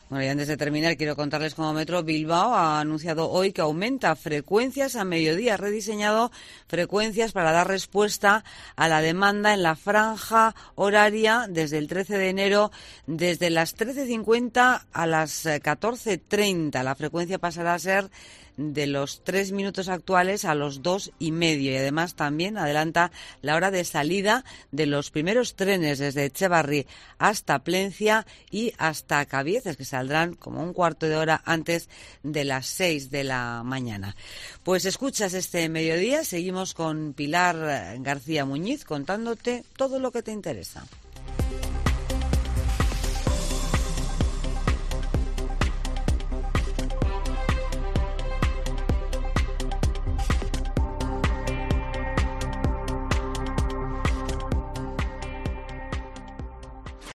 Bueno, y antes de terminar, quiero contarles cómo Metro Bilbao ha anunciado hoy que aumenta frecuencias a mediodía. Ha rediseñado frecuencias para dar respuesta a la demanda en la franja horaria desde el 13 de enero, desde las 13:50 a las 14:30. La frecuencia pasará a ser de los 3 minutos actuales a los 2,5, y además también adelanta la hora de salida de los primeros trenes desde Etxebarri hasta Plencia y hasta Cabieces, que saldrán como un cuarto de hora antes de las 6 de la mañana. Pues escuchas este mediodía, seguimos con Pilar García Muñiz contándote todo lo que te interesa.